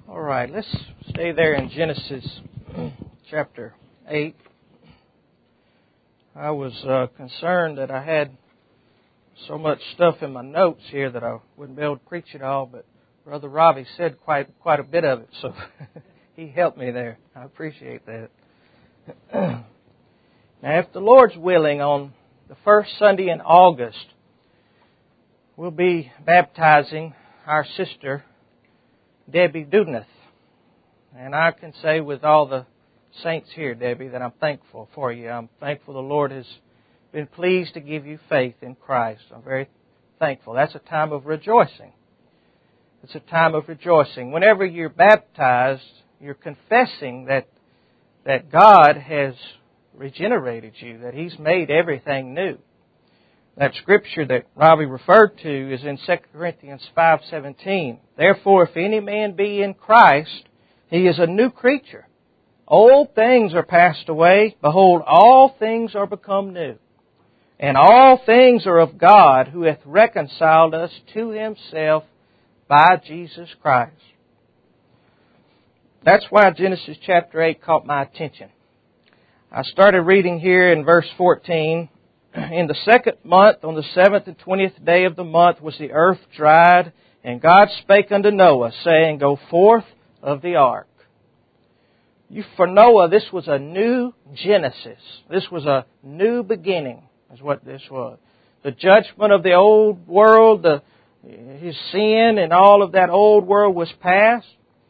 All right, let's stay there in Genesis chapter 8. I was concerned that I had so much stuff in my notes here that I wouldn't be able to preach it all, but Brother Robbie said quite a bit of it, so he helped me there. I appreciate that. Now, if the Lord's willing, on the first Sunday in August, we'll be baptizing our sister, Debbie Dudneth. And I can say with all the saints here, Debbie, that I'm thankful for you. I'm thankful the Lord has been pleased to give you faith in Christ. I'm very thankful. That's a time of rejoicing. It's a time of rejoicing. Whenever you're baptized, you're confessing that God has regenerated you, that He's made everything new. That scripture that Robbie referred to is in 2 Corinthians 5:17. Therefore, if any man be in Christ, he is a new creature. Old things are passed away. Behold, all things are become new. And all things are of God, who hath reconciled us to Himself by Jesus Christ. That's why Genesis chapter 8 caught my attention. I started reading here in verse 14. In the second month, on the 7th and 20th day of the month, was the earth dried, and God spake unto Noah, saying, Go forth of the ark. For Noah, this was a new Genesis. This was a new beginning, is what this was. The judgment of the old world, his sin and all of that old world was past.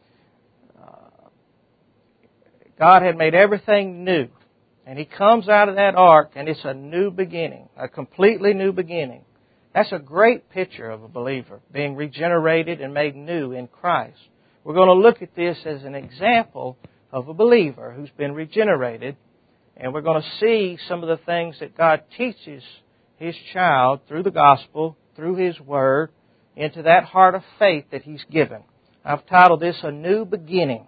God had made everything new. And he comes out of that ark, and it's a new beginning, a completely new beginning. That's a great picture of a believer, being regenerated and made new in Christ. We're going to look at this as an example of a believer who's been regenerated, and we're going to see some of the things that God teaches His child through the gospel, through His Word, into that heart of faith that He's given. I've titled this, A New Beginning.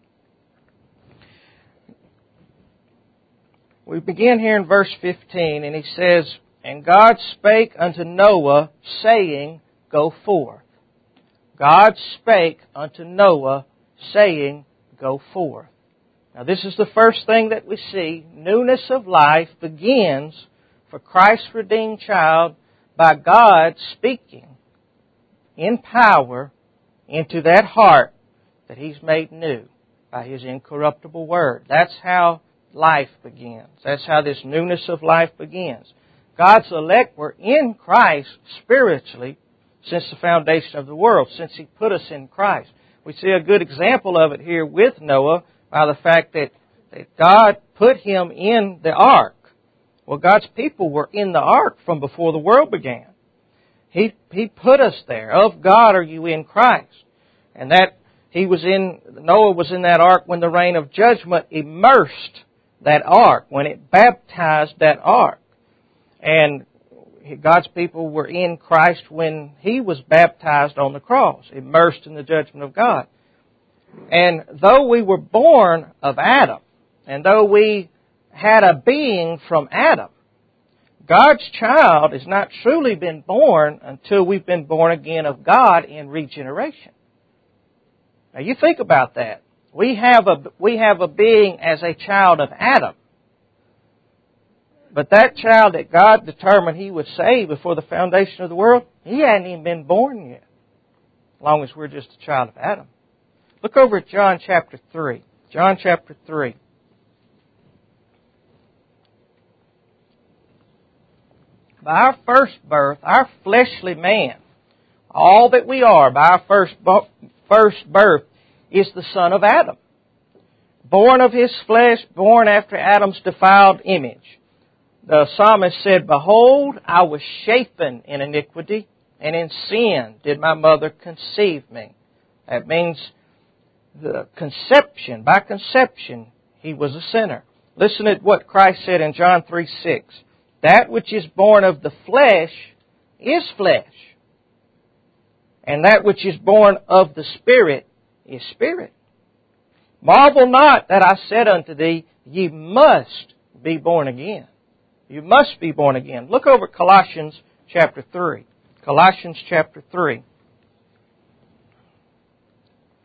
We begin here in verse 15, and he says, And God spake unto Noah, saying, Go forth. God spake unto Noah, saying, Go forth. Now this is the first thing that we see. Newness of life begins for Christ's redeemed child by God speaking in power into that heart that He's made new by His incorruptible Word. That's how life begins. That's how this newness of life begins. God's elect were in Christ spiritually since the foundation of the world, since He put us in Christ. We see a good example of it here with Noah by the fact that God put him in the ark. Well, God's people were in the ark from before the world began. He put us there. Of God are you in Christ. And that Noah was in that ark when the rain of judgment immersed that ark, when it baptized that ark. And God's people were in Christ when He was baptized on the cross, immersed in the judgment of God. And though we were born of Adam, and though we had a being from Adam, God's child has not truly been born until we've been born again of God in regeneration. Now you think about that. We have a being as a child of Adam. But that child that God determined He would save before the foundation of the world, he hadn't even been born yet, as long as we're just a child of Adam. Look over at John chapter 3. John chapter 3. By our first birth, our fleshly man, all that we are by our first birth, is the son of Adam. Born of his flesh, born after Adam's defiled image. The psalmist said, Behold, I was shapen in iniquity, and in sin did my mother conceive me. That means the conception, by conception, he was a sinner. Listen to what Christ said in John 3:6. That which is born of the flesh is flesh, and that which is born of the Spirit is spirit. Marvel not that I said unto thee, Ye must be born again. You must be born again. Look over at Colossians chapter 3. Colossians chapter 3.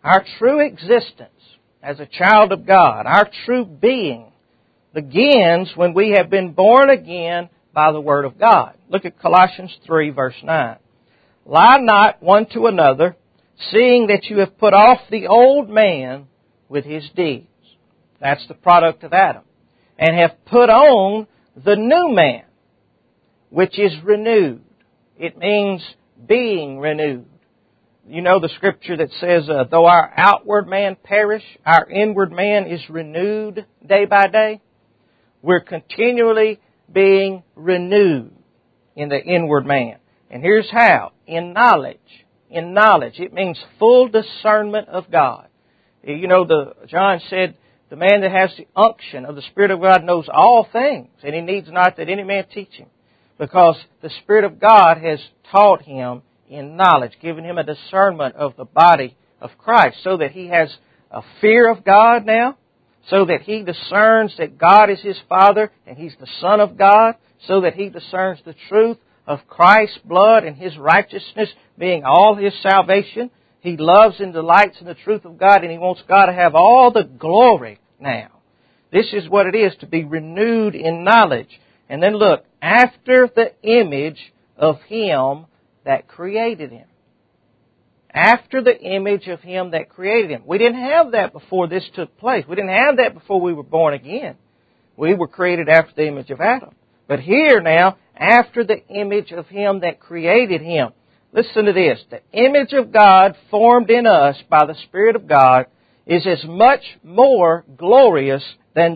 Our true existence as a child of God, our true being, begins when we have been born again by the Word of God. Look at Colossians 3, verse 9. Lie not one to another, seeing that you have put off the old man with his deeds. That's the product of Adam. And have put on the new man, which is renewed. It means being renewed. You know the scripture that says, though our outward man perish, our inward man is renewed day by day. We're continually being renewed in the inward man. And here's how. In knowledge. In knowledge. It means full discernment of God. You know, John said, the man that has the unction of the Spirit of God knows all things, and he needs not that any man teach him, because the Spirit of God has taught him in knowledge, given him a discernment of the body of Christ, so that he has a fear of God now, so that he discerns that God is his Father and he's the Son of God, so that he discerns the truth of Christ's blood and his righteousness being all his salvation. He loves and delights in the truth of God, and he wants God to have all the glory now. This is what it is to be renewed in knowledge. And then look, after the image of Him that created him. After the image of Him that created him. We didn't have that before this took place. We didn't have that before we were born again. We were created after the image of Adam. But here now, after the image of Him that created him. Listen to this. The image of God formed in us by the Spirit of God is as much more glorious than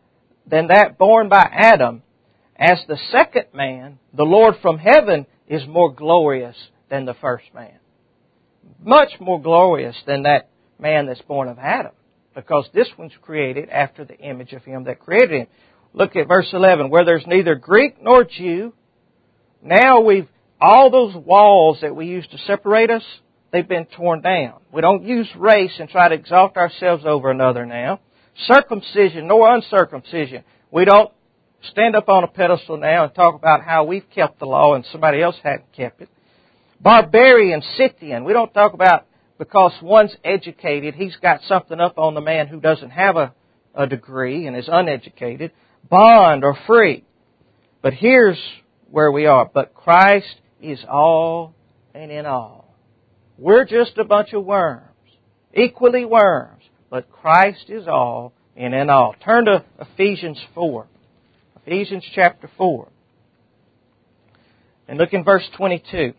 that born by Adam as the second man, the Lord from heaven, is more glorious than the first man. Much more glorious than that man that's born of Adam, because this one's created after the image of Him that created him. Look at verse 11. Where there's neither Greek nor Jew, now all those walls that we used to separate us, they've been torn down. We don't use race and try to exalt ourselves over another now. Circumcision nor uncircumcision. We don't stand up on a pedestal now and talk about how we've kept the law and somebody else hadn't kept it. Barbarian, Scythian. We don't talk about because one's educated, he's got something up on the man who doesn't have a degree and is uneducated. Bond or free. But here's where we are. But Christ is all and in all. We're just a bunch of worms, equally worms, but Christ is all and in all. Turn to Ephesians 4. Ephesians chapter 4. And look in verse 22.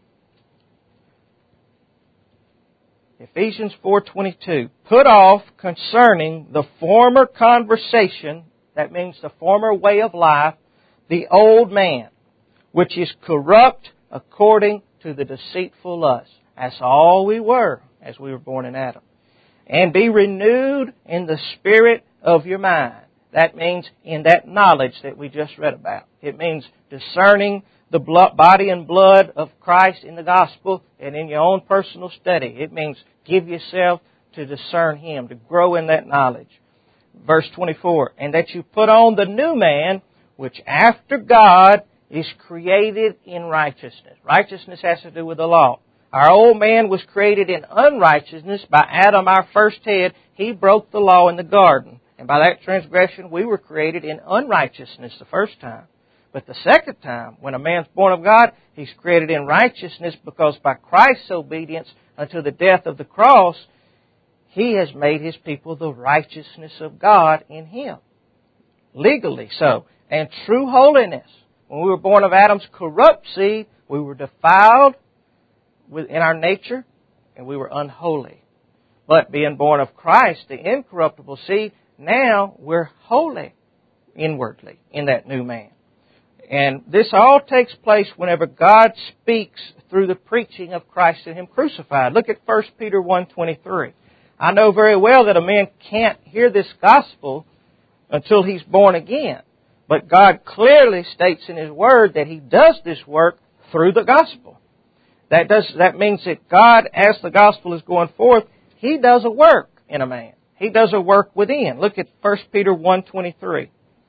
Ephesians 4:22. Put off concerning the former conversation, that means the former way of life, the old man, which is corrupt according to the deceitful lust. That's all we were as we were born in Adam. And be renewed in the spirit of your mind. That means in that knowledge that we just read about. It means discerning the body and blood of Christ in the gospel and in your own personal study. It means give yourself to discern Him, to grow in that knowledge. Verse 24, and that you put on the new man, which after God is created in righteousness. Righteousness has to do with the law. Our old man was created in unrighteousness by Adam, our first head. He broke the law in the garden. And by that transgression, we were created in unrighteousness the first time. But the second time, when a man's born of God, he's created in righteousness because by Christ's obedience unto the death of the cross, He has made His people the righteousness of God in Him. Legally so. And true holiness. When we were born of Adam's corrupt seed, we were defiled in our nature and we were unholy. But being born of Christ, the incorruptible seed, now we're holy inwardly in that new man. And this all takes place whenever God speaks through the preaching of Christ and Him crucified. Look at 1 Peter 1:23. I know very well that a man can't hear this gospel until he's born again. But God clearly states in His Word that He does this work through the gospel. That means that God, as the gospel is going forth, He does a work in a man. He does a work within. Look at 1 Peter 1:23.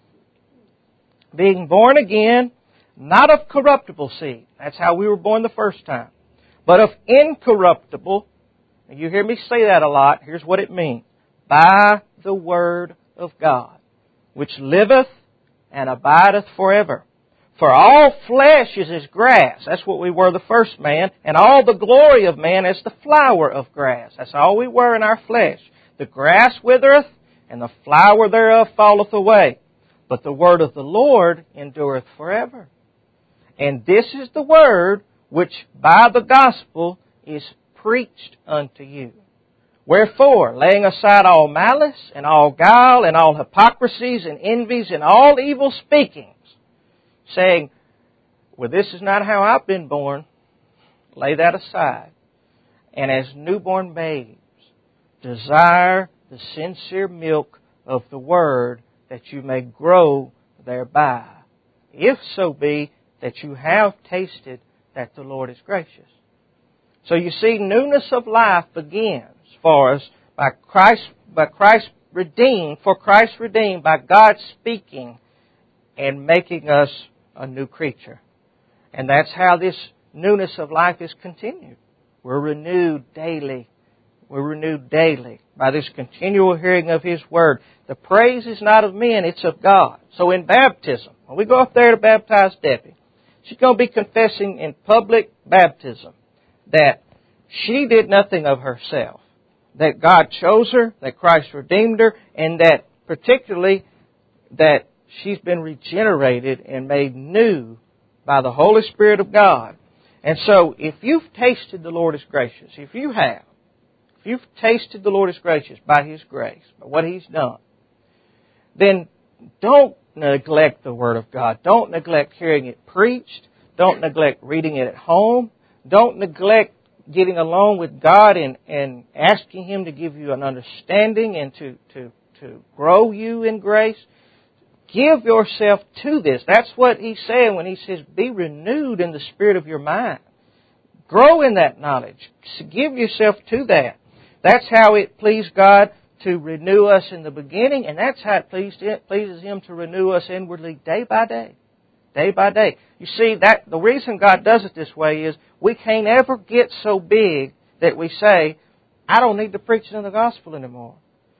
Being born again, not of corruptible seed. That's how we were born the first time. But of incorruptible, You hear me say that a lot. Here's what it means. By the Word of God, which liveth and abideth forever. For all flesh is as grass. That's what we were the first man. And all the glory of man as the flower of grass. That's all we were in our flesh. The grass withereth, and the flower thereof falleth away. But the word of the Lord endureth forever. And this is the word which by the gospel is preached unto you. Wherefore, laying aside all malice, and all guile, and all hypocrisies, and envies, and all evil speakings, saying, well, this is not how I've been born, lay that aside. And as newborn babes, desire the sincere milk of the Word, that you may grow thereby, if so be that you have tasted that the Lord is gracious. So you see, newness of life begins for us by Christ redeemed, by God speaking and making us a new creature. And that's how this newness of life is continued. We're renewed daily. We're renewed daily by this continual hearing of His Word. The praise is not of men, it's of God. So in baptism, when we go up there to baptize Debbie, she's going to be confessing in public baptism that she did nothing of herself, that God chose her, that Christ redeemed her, and that particularly that she's been regenerated and made new by the Holy Spirit of God. And so if you've tasted the Lord is gracious, if you've tasted the Lord is gracious by His grace, by what He's done, then don't neglect the Word of God. Don't neglect hearing it preached. Don't neglect reading it at home. Don't neglect getting along with God and asking Him to give you an understanding and to grow you in grace. Give yourself to this. That's what He's saying when He says, be renewed in the spirit of your mind. Grow in that knowledge. Give yourself to that. That's how it pleased God to renew us in the beginning, and that's how it pleases Him to renew us inwardly day by day. Day by day. You see, that the reason God does it this way is we can't ever get so big that we say, I don't need to preach the gospel anymore.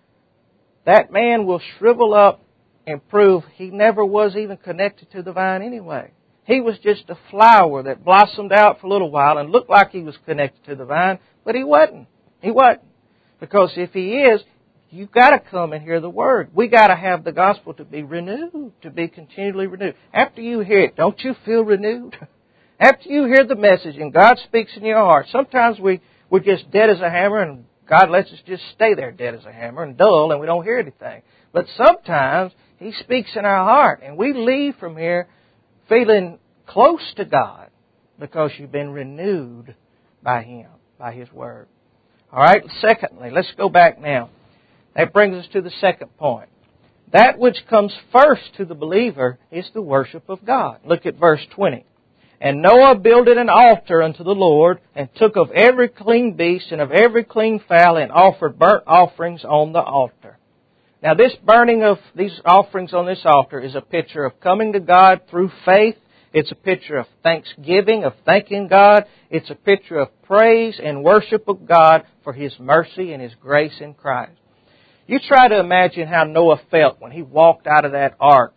That man will shrivel up and prove he never was even connected to the vine anyway. He was just a flower that blossomed out for a little while and looked like he was connected to the vine, but he wasn't. He wasn't. Because if he is, you've got to come and hear the Word. We've got to have the gospel to be renewed, to be continually renewed. After you hear it, don't you feel renewed? After you hear the message and God speaks in your heart, sometimes we're just dead as a hammer and God lets us just stay there dead as a hammer and dull and we don't hear anything. But sometimes He speaks in our heart and we leave from here feeling close to God because you've been renewed by Him, by His Word. All right, secondly, let's go back now. That brings us to the second point. That which comes first to the believer is the worship of God. Look at verse 20. And Noah builded an altar unto the Lord, and took of every clean beast and of every clean fowl, and offered burnt offerings on the altar. Now this burning of these offerings on this altar is a picture of coming to God through faith. It's a picture of thanksgiving, of thanking God. It's a picture of praise and worship of God for His mercy and His grace in Christ. You try to imagine how Noah felt when he walked out of that ark.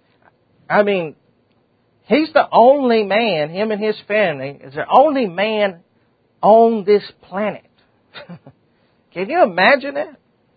I mean, he's the only man, him and his family, is the only man on this planet. Can you imagine that?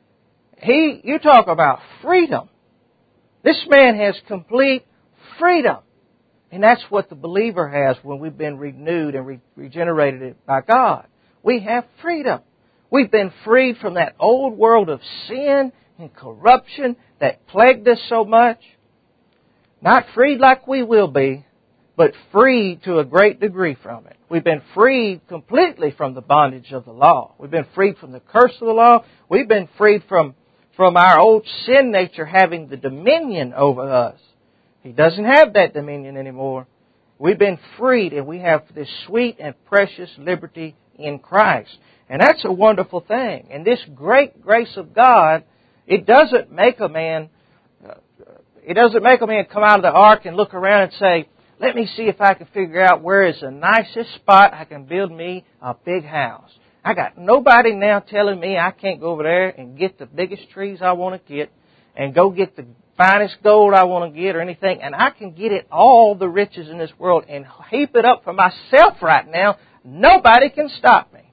You talk about freedom. This man has complete freedom. And that's what the believer has when we've been renewed and regenerated by God. We have freedom. We've been freed from that old world of sin and corruption that plagued us so much. Not freed like we will be, but freed to a great degree from it. We've been freed completely from the bondage of the law. We've been freed from the curse of the law. We've been freed from our old sin nature having the dominion over us. He doesn't have that dominion anymore. We've been freed and we have this sweet and precious liberty in Christ. And that's a wonderful thing. And this great grace of God, it doesn't make a man come out of the ark and look around and say, let me see if I can figure out where is the nicest spot I can build me a big house. I got nobody now telling me I can't go over there and get the biggest trees I want to get and go get the finest gold I want to get or anything. And I can get it all the riches in this world and heap it up for myself right now. Nobody can stop me.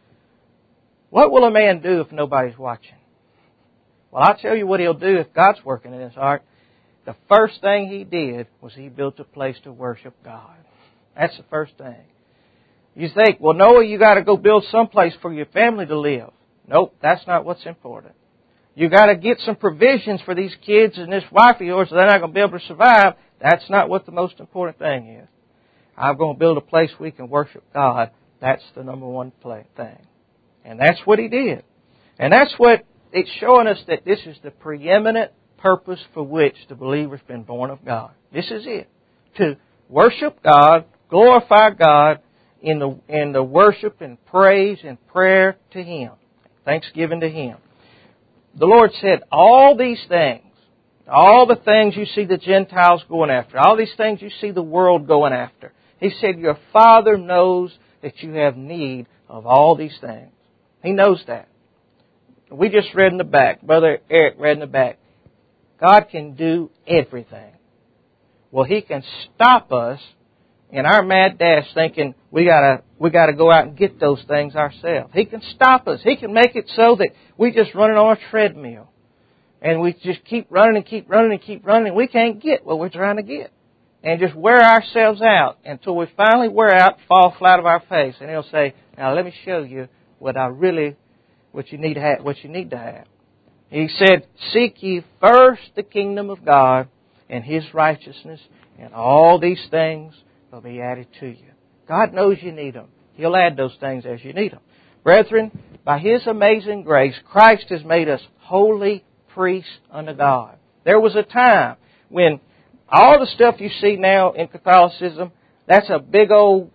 What will a man do if nobody's watching? Well, I'll tell you what he'll do if God's working in his heart. The first thing he did was he built a place to worship God. That's the first thing. You think, well, Noah, you got to go build someplace for your family to live. Nope, that's not what's important. You got to get some provisions for these kids and this wife of yours, so they're not going to be able to survive. That's not what the most important thing is. I'm going to build a place we can worship God. That's the number one thing. And that's what he did. And that's what it's showing us, that this is the preeminent purpose for which the believer's been born of God. This is it. To worship God, glorify God in the worship and praise and prayer to Him. Thanksgiving to Him. The Lord said, all these things, all the things you see the Gentiles going after, all these things you see the world going after, He said, your Father knows that you have need of all these things. He knows that. We just read in the back, Brother Eric read in the back, God can do everything. Well, He can stop us in our mad dash thinking we gotta go out and get those things ourselves. He can stop us. He can make it so that we just running on a treadmill. And we just keep running and keep running and keep running, and we can't get what we're trying to get. And just wear ourselves out until we finally wear out, fall flat of our face. And He'll say, now let me show you what you need to have. He said, seek ye first the kingdom of God and His righteousness, and all these things will be added to you. God knows you need them. He'll add those things as you need them. Brethren, by His amazing grace, Christ has made us holy priests unto God. There was a time when all the stuff you see now in Catholicism, that's a big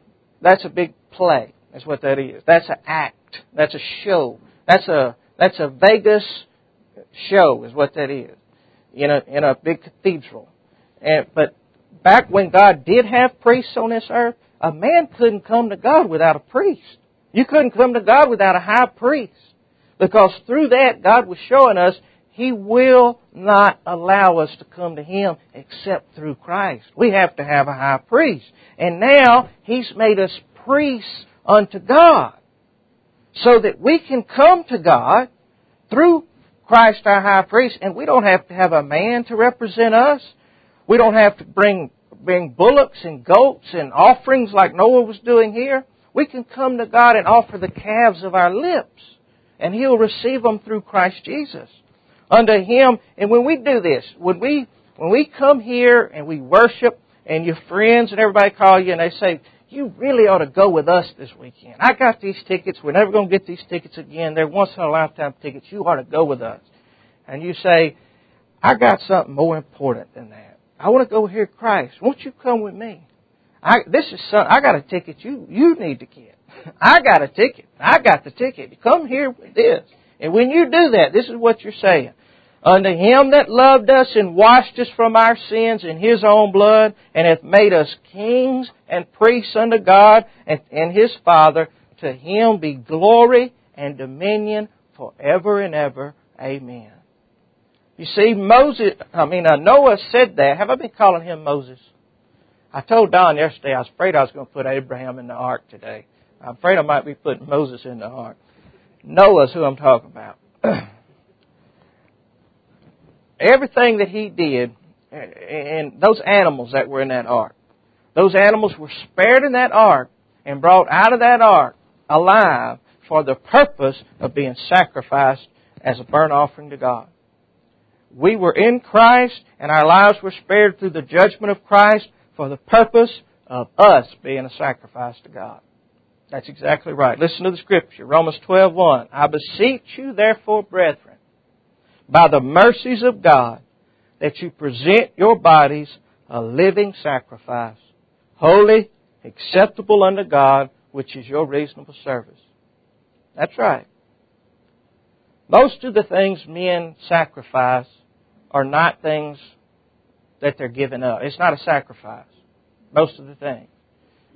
play. That's what that is. That's an act. That's a show. That's a Vegas show is what that is. In a big cathedral. But back when God did have priests on this earth, a man couldn't come to God without a priest. You couldn't come to God without a high priest. Because through that, God was showing us He will not allow us to come to Him except through Christ. We have to have a high priest. And now He's made us priests unto God, so that we can come to God through Christ our high priest, and we don't have to have a man to represent us. We don't have to bring bullocks and goats and offerings like Noah was doing here. We can come to God and offer the calves of our lips, and He'll receive them through Christ Jesus. Unto Him, and when we do this, when we come here and we worship, and your friends and everybody call you and they say, you really ought to go with us this weekend. I got these tickets. We're never going to get these tickets again. They're once-in-a-lifetime tickets. You ought to go with us. And you say, I got something more important than that. I want to go hear Christ. Won't you come with me? I got a ticket you need to get. I got a ticket. I got the ticket. Come here with this. And when you do that, this is what you're saying. Unto Him that loved us and washed us from our sins in His own blood, and hath made us kings and priests unto God and His Father, to Him be glory and dominion forever and ever. Amen. You see, Noah said that. Have I been calling him Moses? I told Don yesterday I was afraid I was going to put Abraham in the ark today. I'm afraid I might be putting Moses in the ark. Noah's who I'm talking about. Everything that he did, and those animals that were in that ark, those animals were spared in that ark and brought out of that ark alive for the purpose of being sacrificed as a burnt offering to God. We were in Christ, and our lives were spared through the judgment of Christ for the purpose of us being a sacrifice to God. That's exactly right. Listen to the Scripture, Romans 12:1. I beseech you, therefore, brethren, by the mercies of God, that you present your bodies a living sacrifice, holy, acceptable unto God, which is your reasonable service. That's right. Most of the things men sacrifice are not things that they're giving up. It's not a sacrifice. Most of the things.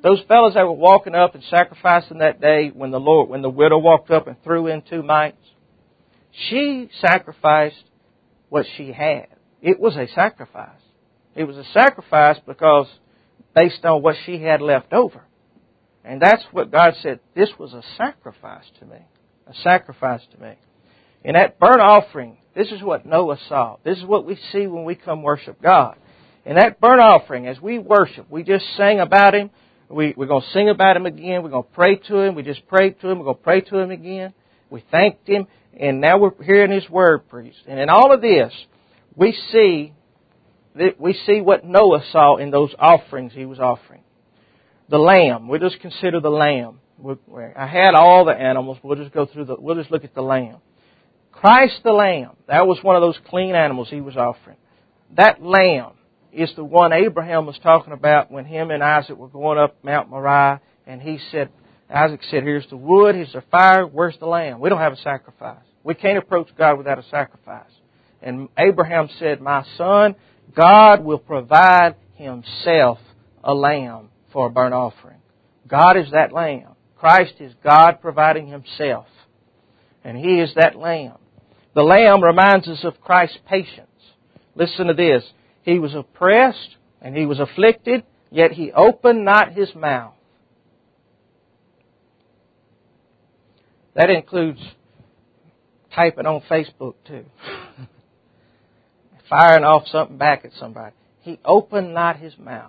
Those fellows that were walking up and sacrificing that day when the widow walked up and threw in 2 mites, she sacrificed what she had. It was a sacrifice. It was a sacrifice because based on what she had left over. And that's what God said, this was a sacrifice to me. A sacrifice to me. In that burnt offering, this is what Noah saw. This is what we see when we come worship God. In that burnt offering, as we worship, we just sang about Him. We're going to sing about Him again. We're going to pray to Him. We just prayed to Him. We're going to pray to Him again. We thanked Him. And now we're hearing His Word preached. And in all of this, we see what Noah saw in those offerings he was offering. The lamb. We'll just consider the lamb. I had all the animals. We'll just look at the lamb. Christ the lamb. That was one of those clean animals He was offering. That lamb is the one Abraham was talking about when him and Isaac were going up Mount Moriah. And Isaac said, here's the wood, here's the fire, where's the lamb? We don't have a sacrifice. We can't approach God without a sacrifice. And Abraham said, my son, God will provide Himself a lamb for a burnt offering. God is that lamb. Christ is God providing Himself. And He is that lamb. The lamb reminds us of Christ's patience. Listen to this. He was oppressed and He was afflicted, yet He opened not His mouth. That includes typing on Facebook too. Firing off something back at somebody. He opened not His mouth.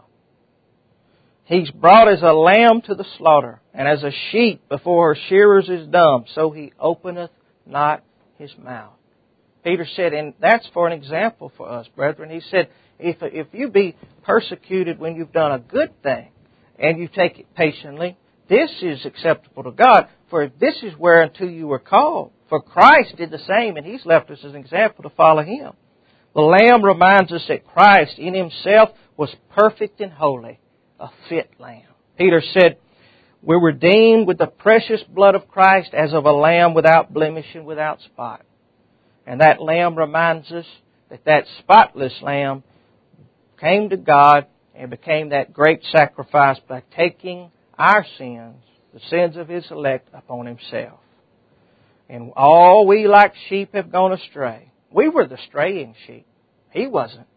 He's brought as a lamb to the slaughter, and as a sheep before her shearers is dumb, so He openeth not His mouth. Peter said, and that's for an example for us, brethren. He said, if you be persecuted when you've done a good thing, and you take it patiently, this is acceptable to God, for this is whereunto you were called. For Christ did the same, and He's left us as an example to follow Him. The Lamb reminds us that Christ in Himself was perfect and holy, a fit Lamb. Peter said, we're redeemed with the precious blood of Christ as of a lamb without blemish and without spot. And that Lamb reminds us that spotless Lamb came to God and became that great sacrifice by taking our sins, the sins of His elect, upon Himself. And all we like sheep have gone astray. We were the straying sheep. He wasn't.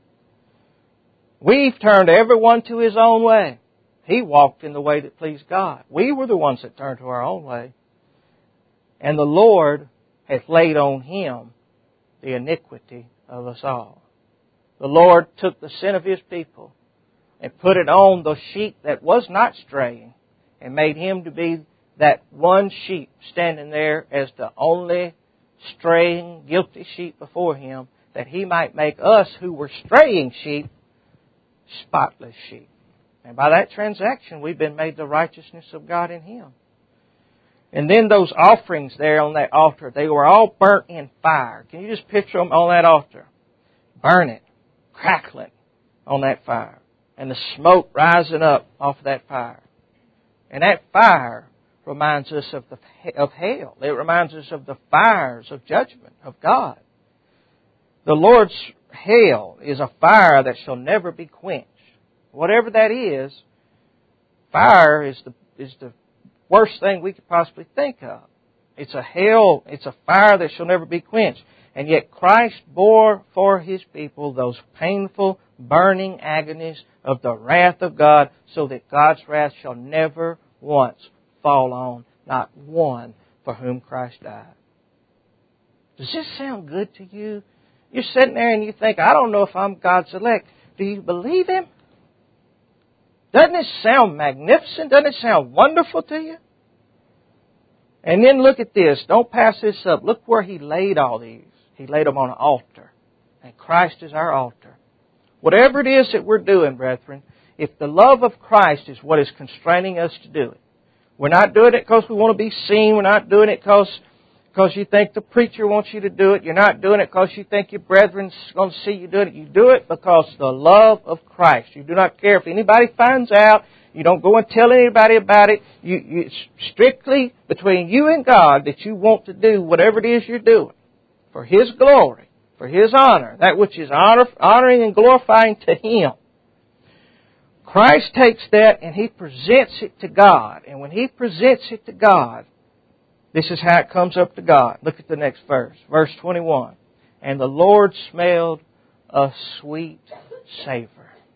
We've turned everyone to his own way. He walked in the way that pleased God. We were the ones that turned to our own way. And the Lord hath laid on Him the iniquity of us all. The Lord took the sin of His people and put it on the sheep that was not straying and made Him to be that one sheep standing there as the only straying, guilty sheep before Him, that He might make us who were straying sheep, spotless sheep. And by that transaction, we've been made the righteousness of God in Him. And then those offerings there on that altar, they were all burnt in fire. Can you just picture them on that altar? Burning, crackling on that fire. And the smoke rising up off of that fire. And that fire reminds us of hell. It reminds us of the fires of judgment of God. The Lord's hell is a fire that shall never be quenched. Whatever that is, fire is the worst thing we could possibly think of. It's a hell, it's a fire that shall never be quenched. And yet Christ bore for His people those painful, burning agonies of the wrath of God, so that God's wrath shall never once fall on not one for whom Christ died. Does this sound good to you? You're sitting there and you think, I don't know if I'm God's elect. Do you believe Him? Doesn't it sound magnificent? Doesn't it sound wonderful to you? And then look at this. Don't pass this up. Look where He laid all these. He laid them on an altar. And Christ is our altar. Whatever it is that we're doing, brethren, if the love of Christ is what is constraining us to do it, we're not doing it because we want to be seen. We're not doing it because you think the preacher wants you to do it. You're not doing it because you think your brethren's going to see you doing it. You do it because the love of Christ. You do not care if anybody finds out. You don't go and tell anybody about it. It's strictly between you and God that you want to do whatever it is you're doing for His glory, for His honor, that which is honoring and glorifying to Him. Christ takes that and He presents it to God. And when He presents it to God, this is how it comes up to God. Look at the next verse. Verse 21. And the Lord smelled a sweet savor.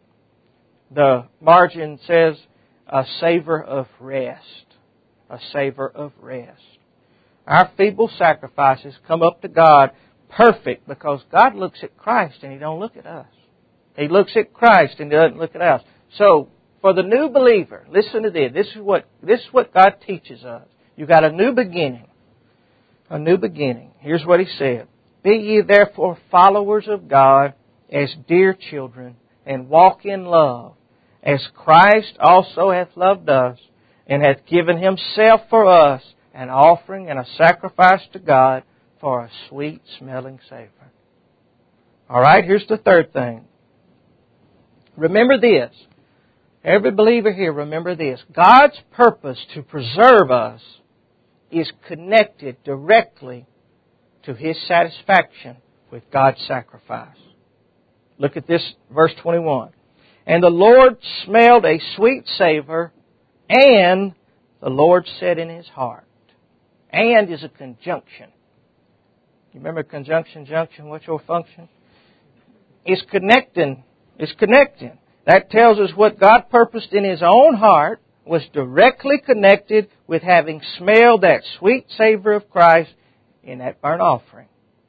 The margin says a savor of rest. A savor of rest. Our feeble sacrifices come up to God perfect because God looks at Christ and He don't look at us. He looks at Christ and He doesn't look at us. So, for the new believer, listen to this. This is what God teaches us. You've got a new beginning. A new beginning. Here's what He said. Be ye therefore followers of God as dear children, and walk in love, as Christ also hath loved us, and hath given Himself for us, an offering and a sacrifice to God for a sweet-smelling savor. All right, here's the third thing. Remember this. Every believer here, remember this. God's purpose to preserve us is connected directly to His satisfaction with God's sacrifice. Look at this, verse 21. And the Lord smelled a sweet savor, and the Lord said in His heart. And is a conjunction. You remember conjunction, junction, what's your function? It's connecting. It's connecting. That tells us what God purposed in His own heart was directly connected with having smelled that sweet savor of Christ in that burnt offering.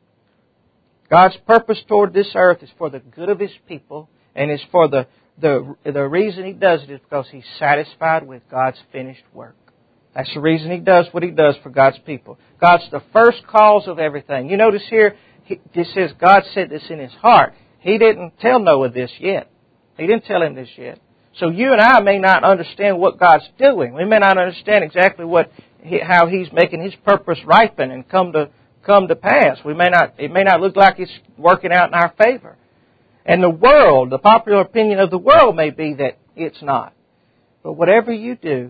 God's purpose toward this earth is for the good of His people, and is for the reason He does it is because He's satisfied with God's finished work. That's the reason He does what He does for God's people. God's the first cause of everything. You notice here, it says God said this in His heart. He didn't tell Noah this yet. He didn't tell him this yet. So you and I may not understand what God's doing. We may not understand exactly how He's making His purpose ripen and come to pass. It may not look like it's working out in our favor. And the popular opinion of the world may be that it's not. But whatever you do,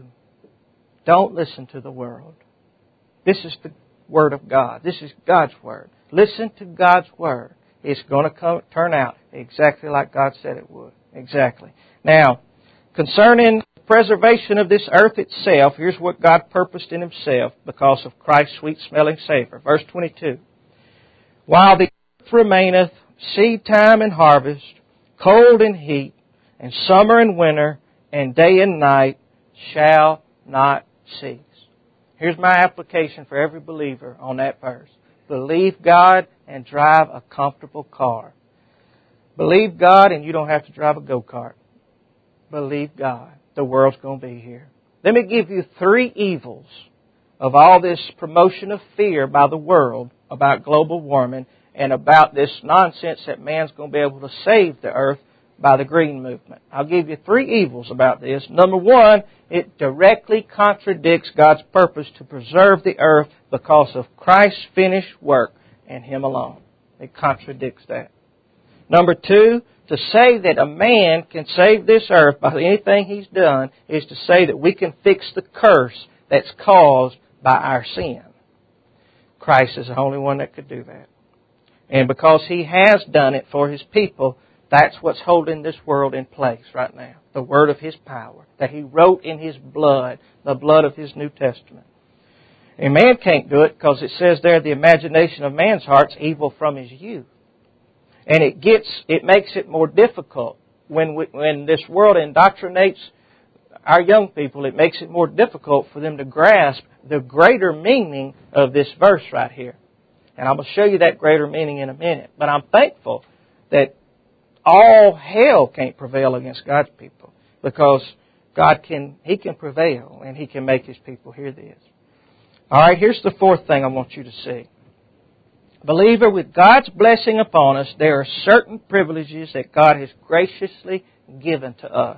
don't listen to the world. This is the Word of God. This is God's Word. Listen to God's Word. It's going to turn out exactly like God said it would. Exactly. Now, concerning the preservation of this earth itself, here's what God purposed in Himself because of Christ's sweet-smelling savor. Verse 22. While the earth remaineth, seed time and harvest, cold and heat, and summer and winter, and day and night shall not cease. Here's my application for every believer on that verse. Believe God and drive a comfortable car. Believe God and you don't have to drive a go-kart. Believe God. The world's going to be here. Let me give you 3 evils of all this promotion of fear by the world about global warming and about this nonsense that man's going to be able to save the earth by the green movement. I'll give you 3 evils about this. Number 1, it directly contradicts God's purpose to preserve the earth because of Christ's finished work and Him alone. It contradicts that. Number 2, to say that a man can save this earth by anything he's done is to say that we can fix the curse that's caused by our sin. Christ is the only one that could do that. And because He has done it for His people, that's what's holding this world in place right now. The Word of His power that He wrote in His blood, the blood of His New Testament. And man can't do it because it says there the imagination of man's heart's evil from his youth. And it makes it more difficult when this world indoctrinates our young people. It makes it more difficult for them to grasp the greater meaning of this verse right here. And I'm going to show you that greater meaning in a minute. But I'm thankful that all hell can't prevail against God's people because He can prevail and He can make His people hear this. All right, here's the 4th thing I want you to see. Believer, with God's blessing upon us, there are certain privileges that God has graciously given to us.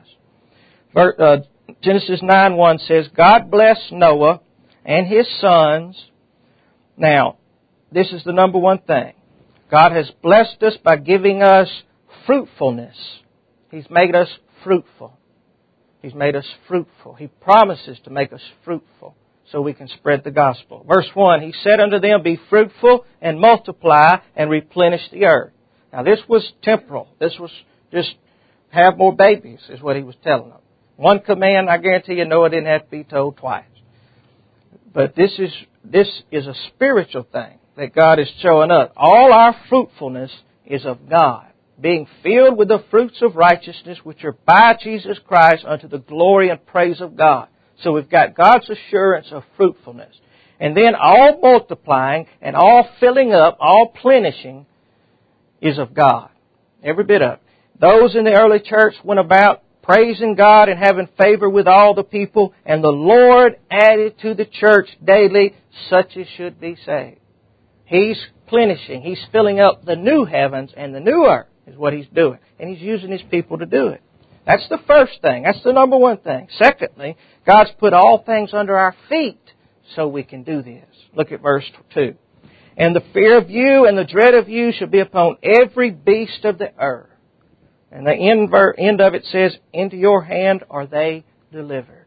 Genesis 9:1 says, God blessed Noah and his sons. Now, this is the number 1 thing. God has blessed us by giving us fruitfulness. He's made us fruitful. He's made us fruitful. He promises to make us fruitful so we can spread the gospel. Verse 1, He said unto them, Be fruitful and multiply and replenish the earth. Now this was temporal. This was just have more babies, is what he was telling them. One command, I guarantee you, Noah didn't have to be told twice. But this is a spiritual thing that God is showing us. All our fruitfulness is of God, being filled with the fruits of righteousness which are by Jesus Christ unto the glory and praise of God. So we've got God's assurance of fruitfulness. And then all multiplying and all filling up, all plenishing is of God. Every bit of it. Those in the early church went about praising God and having favor with all the people, and the Lord added to the church daily such as should be saved. He's plenishing. He's filling up the new heavens and the new earth is what He's doing. And He's using His people to do it. That's the first thing. That's the number one thing. Secondly, God's put all things under our feet so we can do this. Look at verse 2. And the fear of you and the dread of you shall be upon every beast of the earth. And the end of it says, into your hand are they delivered.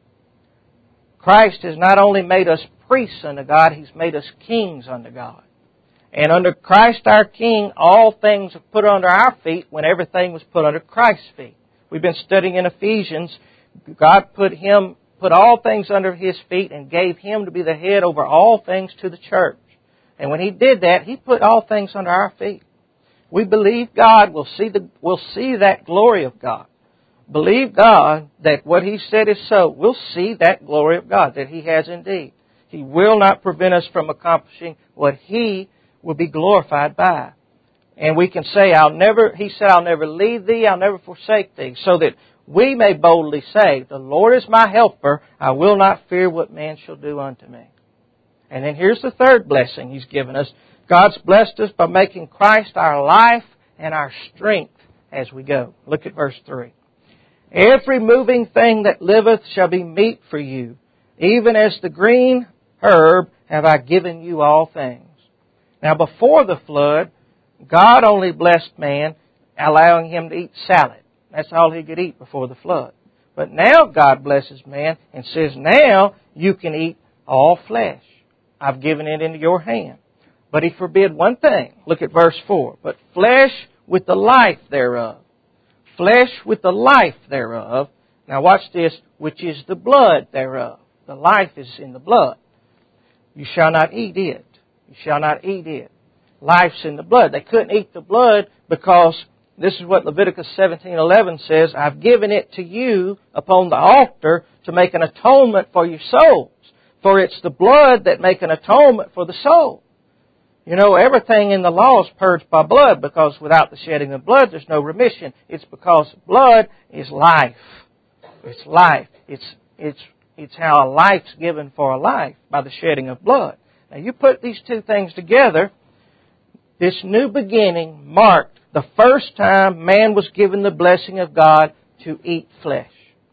Christ has not only made us priests unto God, He's made us kings unto God. And under Christ our King, all things are put under our feet when everything was put under Christ's feet. We've been studying in Ephesians. God put all things under His feet and gave Him to be the head over all things to the church. And when He did that, He put all things under our feet. We believe God. We'll see that glory of God. Believe God that what He said is so. We'll see that glory of God that He has indeed. He will not prevent us from accomplishing what He will be glorified by. And we can say, He said, I'll never leave thee, I'll never forsake thee. So that we may boldly say, the Lord is my helper, I will not fear what man shall do unto me. And then here's the third blessing He's given us. God's blessed us by making Christ our life and our strength as we go. Look at verse 3. Every moving thing that liveth shall be meat for you. Even as the green herb have I given you all things. Now before the flood, God only blessed man, allowing him to eat salad. That's all he could eat before the flood. But now God blesses man and says, now you can eat all flesh. I've given it into your hand. But He forbid one thing. Look at verse 4. But flesh with the life thereof. Flesh with the life thereof. Now watch this. Which is the blood thereof. The life is in the blood. You shall not eat it. You shall not eat it. Life's in the blood. They couldn't eat the blood because this is what Leviticus 17:11 says. I've given it to you upon the altar to make an atonement for your souls. For it's the blood that make an atonement for the soul. You know, everything in the law is purged by blood because without the shedding of blood, there's no remission. It's because blood is life. It's life. It's how a life's given for a life by the shedding of blood. Now, you put these two things together, this new beginning marked the first time man was given the blessing of God to eat flesh.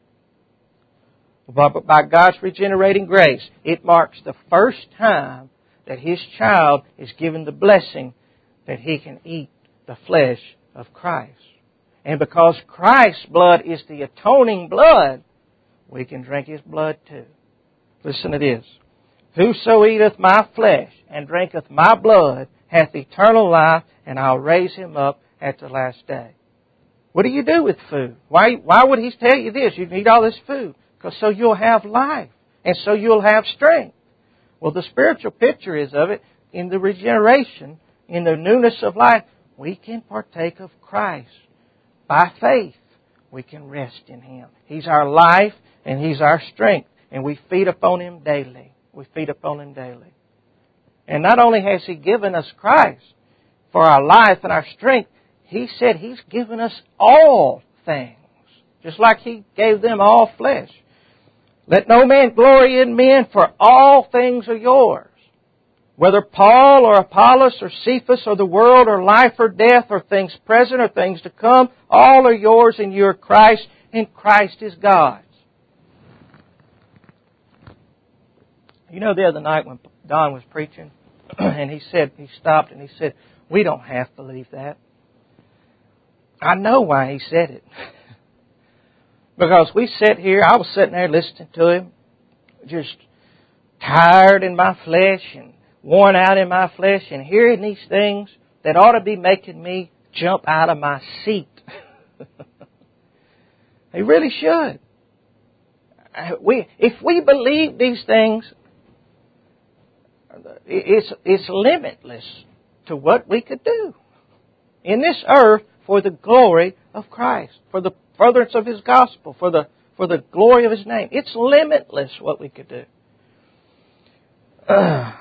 But by God's regenerating grace, it marks the first time that His child is given the blessing that he can eat the flesh of Christ. And because Christ's blood is the atoning blood, we can drink His blood too. Listen to this. Whoso eateth my flesh and drinketh my blood hath eternal life, and I'll raise him up at the last day. What do you do with food? Why would He tell you this? You can eat all this food. Because so you'll have life, and so you'll have strength. Well, the spiritual picture is of it in the regeneration, in the newness of life. We can partake of Christ. By faith, we can rest in Him. He's our life and He's our strength. And we feed upon Him daily. We feed upon Him daily. And not only has He given us Christ for our life and our strength, He said He's given us all things. Just like He gave them all flesh. Let no man glory in men, for all things are yours. Whether Paul or Apollos or Cephas or the world or life or death or things present or things to come, all are yours and you are Christ, and Christ is God's. You know, the other night when Don was preaching, and he stopped and he said, we don't have to believe that. I know why he said it. Because we sit here, I was sitting there listening to him, just tired in my flesh and worn out in my flesh and hearing these things that ought to be making me jump out of my seat. He really should. If we believe these things, it's limitless to what we could do in this earth for the glory of Christ, for the furtherance of His gospel, for the glory of His name. It's limitless what we could do. All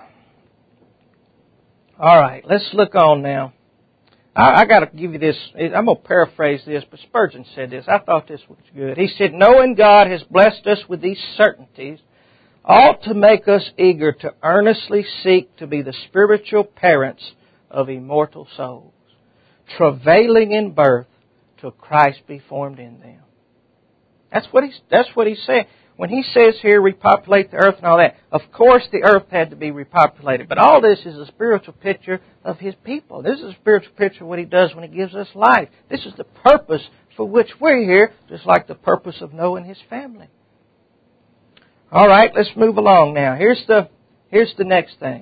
right, let's look on now. I got to give you this. I'm going to paraphrase this, but Spurgeon said this. I thought this was good. He said, knowing God has blessed us with these certainties ought to make us eager to earnestly seek to be the spiritual parents of immortal souls, travailing in birth till Christ be formed in them. That's what he's saying. When he says here, repopulate the earth and all that, of course the earth had to be repopulated. But all this is a spiritual picture of His people. This is a spiritual picture of what He does when He gives us life. This is the purpose for which we're here, just like the purpose of Noah and his family. All right, let's move along now. Here's the next thing.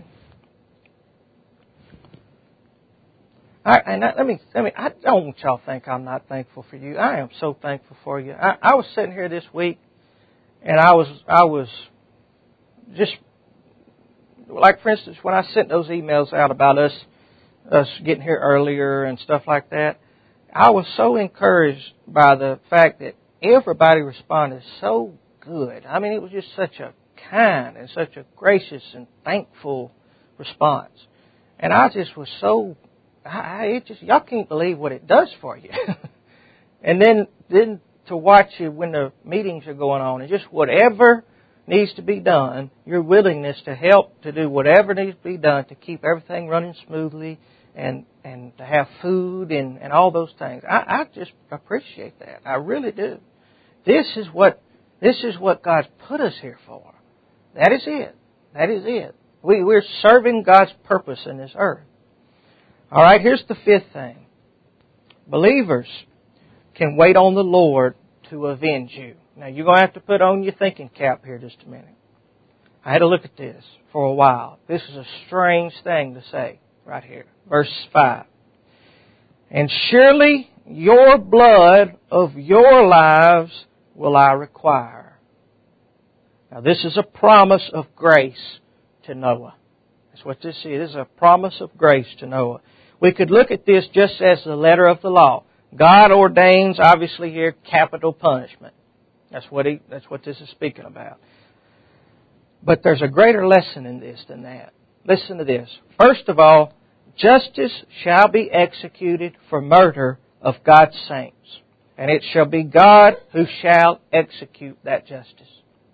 I don't want y'all to think I'm not thankful for you. I am so thankful for you. I was sitting here this week, and I was just, like for instance, when I sent those emails out about us getting here earlier and stuff like that, I was so encouraged by the fact that everybody responded so good. I mean, it was just such a kind and such a gracious and thankful response. And I just was so, y'all can't believe what it does for you. And then to watch you when the meetings are going on and just whatever needs to be done, your willingness to help to do whatever needs to be done to keep everything running smoothly and to have food and all those things. I just appreciate that. I really do. This is what God's put us here for. That is it. That is it. We're serving God's purpose in this earth. All right, here's the fifth thing. Believers can wait on the Lord to avenge you. Now, you're going to have to put on your thinking cap here just a minute. I had to look at this for a while. This is a strange thing to say right here. Verse 5. And surely your blood of your lives will I require. Now, this is a promise of grace to Noah. That's what this is. This is a promise of grace to Noah. We could look at this just as the letter of the law. God ordains, obviously here, capital punishment. That's what this is speaking about. But there's a greater lesson in this than that. Listen to this. First of all, justice shall be executed for murder of God's saints, and it shall be God who shall execute that justice.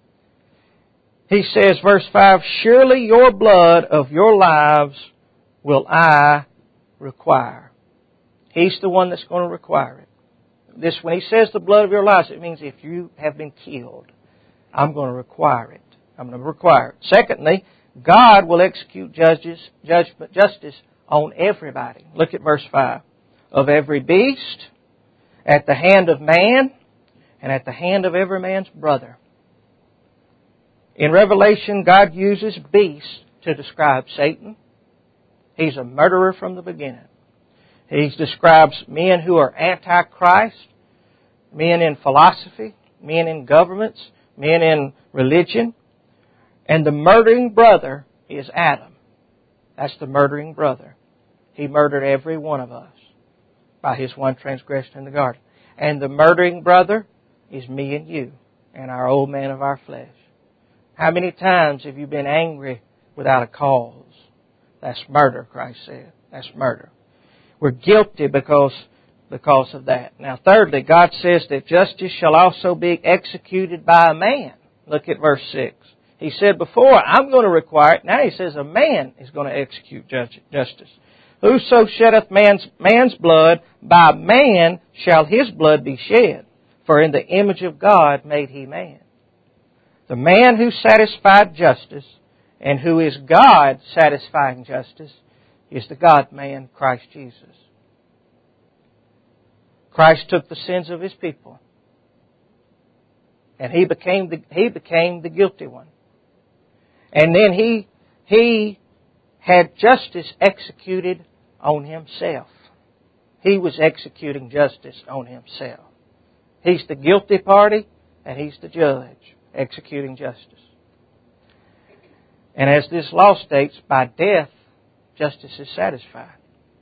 He says, verse 5, surely your blood of your lives will I require. He's the one that's going to require it. When he says the blood of your lives, it means if you have been killed, I'm going to require it. I'm going to require it. Secondly, God will execute justice on everybody. Look at verse 5. Of every beast, at the hand of man, and at the hand of every man's brother. In Revelation, God uses beasts to describe Satan. He's a murderer from the beginning. He describes men who are anti-Christ, men in philosophy, men in governments, men in religion. And the murdering brother is Adam. That's the murdering brother. He murdered every one of us by his one transgression in the garden. And the murdering brother is me and you and our old man of our flesh. How many times have you been angry without a cause? That's murder, Christ said. That's murder. We're guilty because of that. Now, thirdly, God says that justice shall also be executed by a man. Look at verse 6. He said before, I'm going to require it. Now he says a man is going to execute justice. Whoso sheddeth man's blood, by man shall his blood be shed. For in the image of God made he man. The man who satisfied justice and who is God satisfying justice is the God-man, Christ Jesus. Christ took the sins of His people. And He became the guilty one. And then He had justice executed on Himself. He was executing justice on Himself. He's the guilty party, and He's the judge executing justice. And as this law states, by death, justice is satisfied.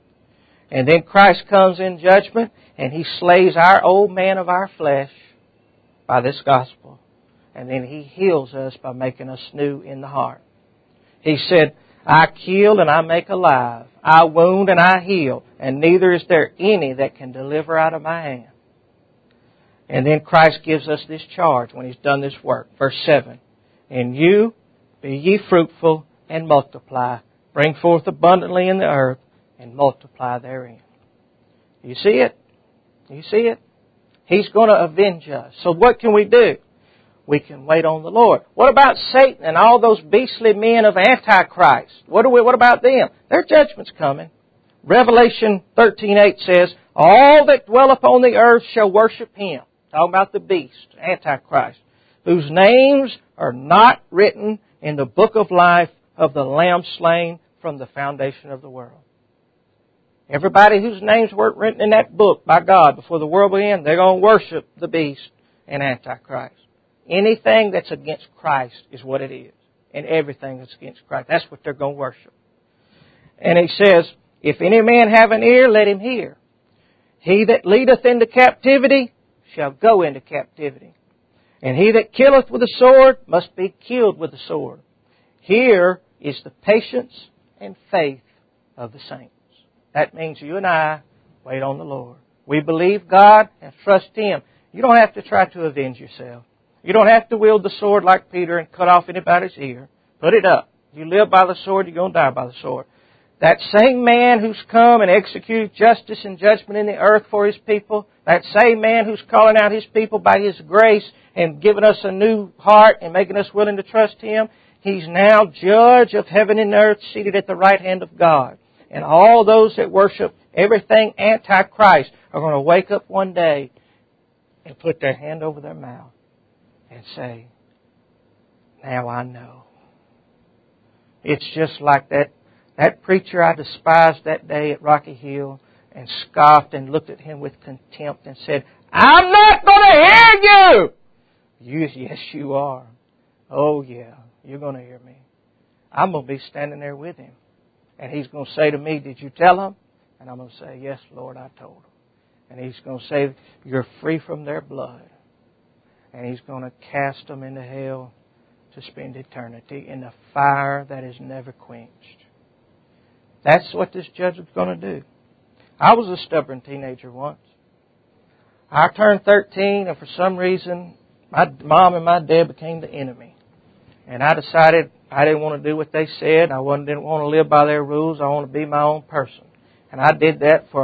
And then Christ comes in judgment, and He slays our old man of our flesh by this gospel. And then He heals us by making us new in the heart. He said, I kill and I make alive. I wound and I heal. And neither is there any that can deliver out of my hand. And then Christ gives us this charge when He's done this work. Verse 7. And you, be ye fruitful and multiply. Bring forth abundantly in the earth and multiply therein. You see it? You see it? He's going to avenge us. So what can we do? We can wait on the Lord. What about Satan and all those beastly men of Antichrist? What about them? Their judgment's coming. Revelation 13:8 says, all that dwell upon the earth shall worship Him. Talking about the beast, Antichrist, whose names are not written in the book of life of the Lamb slain from the foundation of the world. Everybody whose names weren't written in that book by God before the world began, they're going to worship the beast and Antichrist. Anything that's against Christ is what it is. And everything that's against Christ, that's what they're going to worship. And He says, if any man have an ear, let him hear. He that leadeth into captivity shall go into captivity. And he that killeth with a sword must be killed with a sword. Here is the patience and faith of the saints. That means you and I wait on the Lord. We believe God and trust Him. You don't have to try to avenge yourself. You don't have to wield the sword like Peter and cut off anybody's ear. Put it up. If you live by the sword, you're going to die by the sword. That same man who's come and executed justice and judgment in the earth for His people, that same man who's calling out His people by His grace and giving us a new heart and making us willing to trust Him, He's now judge of heaven and earth, seated at the right hand of God. And all those that worship everything Antichrist are going to wake up one day and put their hand over their mouth and say, now I know. It's just like that preacher I despised that day at Rocky Hill and scoffed and looked at him with contempt and said, I'm not going to hear you! Yes, you are. Oh, yeah, you're going to hear me. I'm going to be standing there with him. And he's going to say to me, did you tell him? And I'm going to say, yes, Lord, I told him. And He's going to say, you're free from their blood. And He's going to cast them into hell to spend eternity in the fire that is never quenched. That's what this judge is going to do. I was a stubborn teenager once. I turned 13, and for some reason, my mom and my dad became the enemy. And I decided I didn't want to do what they said. Didn't want to live by their rules. I want to be my own person. And I did that for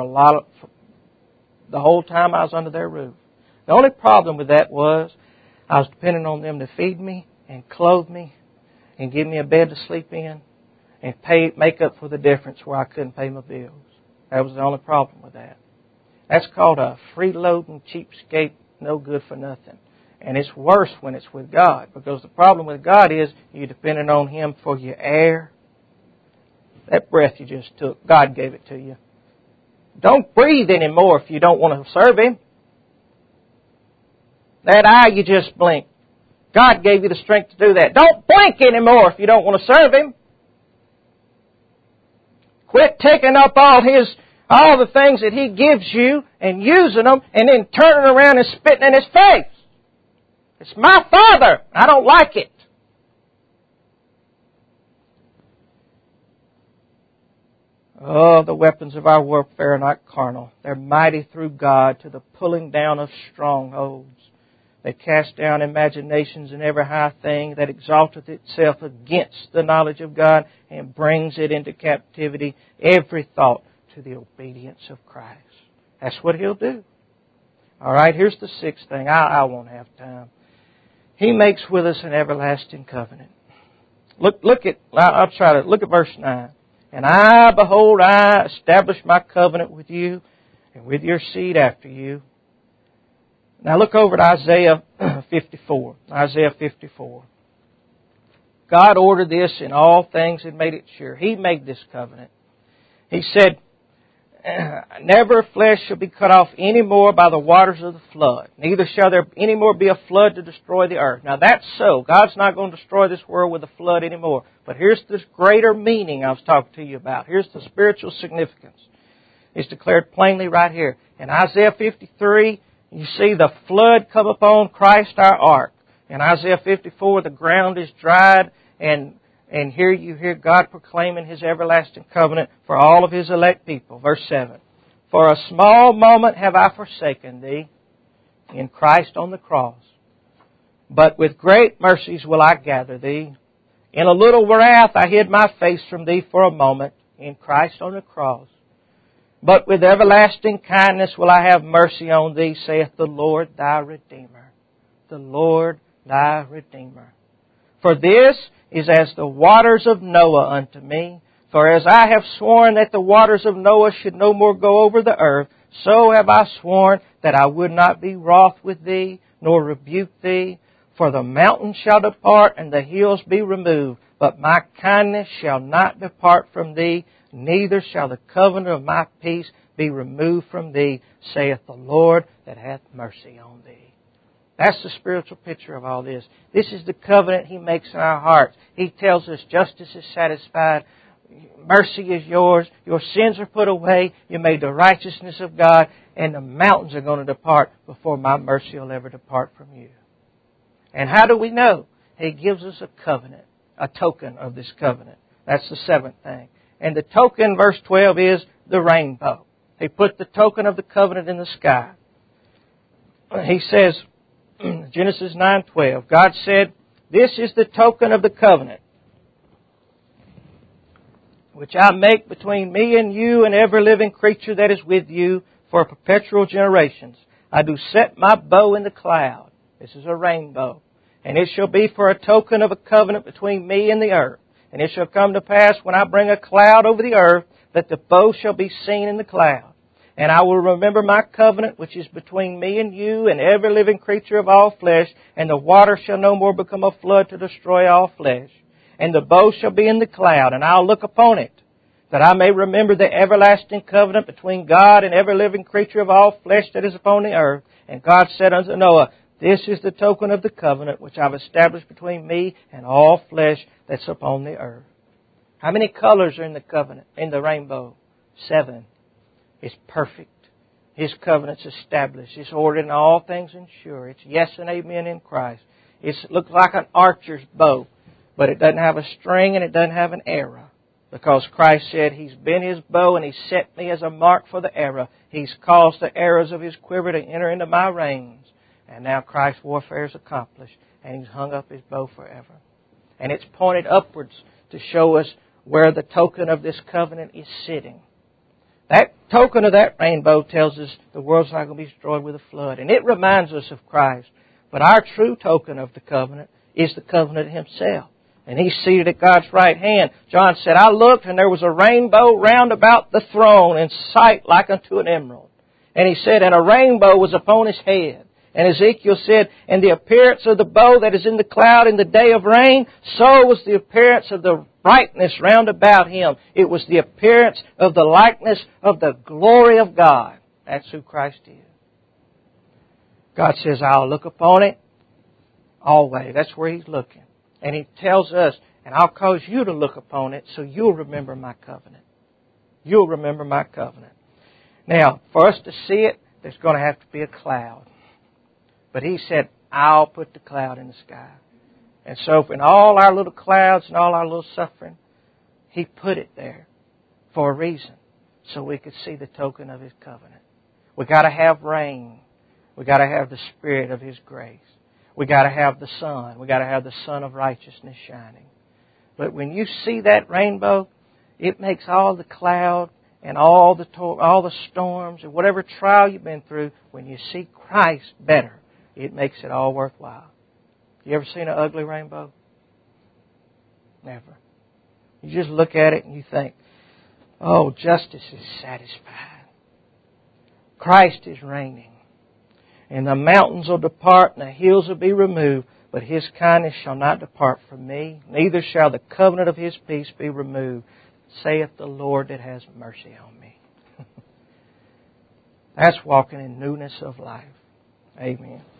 the whole time I was under their roof. The only problem with that was I was depending on them to feed me and clothe me and give me a bed to sleep in and make up for the difference where I couldn't pay my bills. That was the only problem with that. That's called a freeloading cheapskate, no good for nothing. And it's worse when it's with God, because the problem with God is you're depending on Him for your air. That breath you just took, God gave it to you. Don't breathe anymore if you don't want to serve Him. That eye you just blinked, God gave you the strength to do that. Don't blink anymore if you don't want to serve Him. Quit taking up all the things that He gives you and using them and then turning around and spitting in His face. It's my Father. I don't like it. Oh, the weapons of our warfare are not carnal. They're mighty through God to the pulling down of strongholds. They cast down imaginations and every high thing that exalteth itself against the knowledge of God and brings it into captivity, every thought to the obedience of Christ. That's what He'll do. All right, here's the sixth thing. I won't have time. He makes with us an everlasting covenant. Look at verse 9. And I, behold, I establish my covenant with you and with your seed after you. Now look over at Isaiah 54. Isaiah 54. God ordered this in all things and made it sure. He made this covenant. He said, never flesh shall be cut off any more by the waters of the flood. Neither shall there any more be a flood to destroy the earth. Now that's so. God's not going to destroy this world with a flood anymore. But here's this greater meaning I was talking to you about. Here's the spiritual significance. It's declared plainly right here. In Isaiah 53, you see the flood come upon Christ our ark. In Isaiah 54, the ground is dried, and here you hear God proclaiming His everlasting covenant for all of His elect people. Verse 7. For a small moment have I forsaken thee in Christ on the cross. But with great mercies will I gather thee. In a little wrath I hid my face from thee for a moment in Christ on the cross. But with everlasting kindness will I have mercy on thee, saith the Lord thy Redeemer. The Lord thy Redeemer. For this is as the waters of Noah unto me. For as I have sworn that the waters of Noah should no more go over the earth, so have I sworn that I would not be wroth with thee, nor rebuke thee. For the mountains shall depart, and the hills be removed. But my kindness shall not depart from thee, neither shall the covenant of my peace be removed from thee, saith the Lord that hath mercy on thee. That's the spiritual picture of all this. This is the covenant He makes in our hearts. He tells us justice is satisfied, mercy is yours, your sins are put away, you made the righteousness of God, and the mountains are going to depart before my mercy will ever depart from you. And how do we know? He gives us a covenant, a token of this covenant. That's the seventh thing. And the token, verse 12, is the rainbow. He put the token of the covenant in the sky. He says, Genesis 9:12, God said, this is the token of the covenant which I make between me and you and every living creature that is with you for perpetual generations. I do set my bow in the cloud. This is a rainbow. And it shall be for a token of a covenant between me and the earth. And it shall come to pass when I bring a cloud over the earth that the bow shall be seen in the cloud. And I will remember my covenant which is between me and you and every living creature of all flesh, and the water shall no more become a flood to destroy all flesh. And the bow shall be in the cloud, and I'll look upon it, that I may remember the everlasting covenant between God and every living creature of all flesh that is upon the earth. And God said unto Noah, this is the token of the covenant which I've established between me and all flesh that's upon the earth. How many colors are in the covenant, in the rainbow? 7. It's perfect. His covenant's established. It's ordered in all things and sure. It's yes and amen in Christ. It looks like an archer's bow, but it doesn't have a string and it doesn't have an arrow. Because Christ said He's been His bow and He set me as a mark for the arrow. He's caused the arrows of His quiver to enter into my reins. And now Christ's warfare is accomplished, and He's hung up His bow forever. And it's pointed upwards to show us where the token of this covenant is sitting. That token of that rainbow tells us the world's not going to be destroyed with a flood. And it reminds us of Christ. But our true token of the covenant is the covenant Himself. And He's seated at God's right hand. John said, I looked, and there was a rainbow round about the throne, in sight like unto an emerald. And He said, and a rainbow was upon His head. And Ezekiel said, and the appearance of the bow that is in the cloud in the day of rain, so was the appearance of the brightness round about Him. It was the appearance of the likeness of the glory of God. That's who Christ is. God says, I'll look upon it always. That's where He's looking. And He tells us, and I'll cause you to look upon it so you'll remember my covenant. You'll remember my covenant. Now, for us to see it, there's going to have to be a cloud. But He said, I'll put the cloud in the sky. And so in all our little clouds and all our little suffering, He put it there for a reason, so we could see the token of His covenant. We got to have rain. We got to have the Spirit of His grace. We got to have the sun. We got to have the sun of righteousness shining. But when you see that rainbow, it makes all the cloud and all the storms and whatever trial you've been through, when you see Christ better, it makes it all worthwhile. You ever seen an ugly rainbow? Never. You just look at it and you think, oh, justice is satisfied. Christ is reigning. And the mountains will depart and the hills will be removed, but His kindness shall not depart from me, neither shall the covenant of His peace be removed, saith the Lord that has mercy on me. That's walking in newness of life. Amen.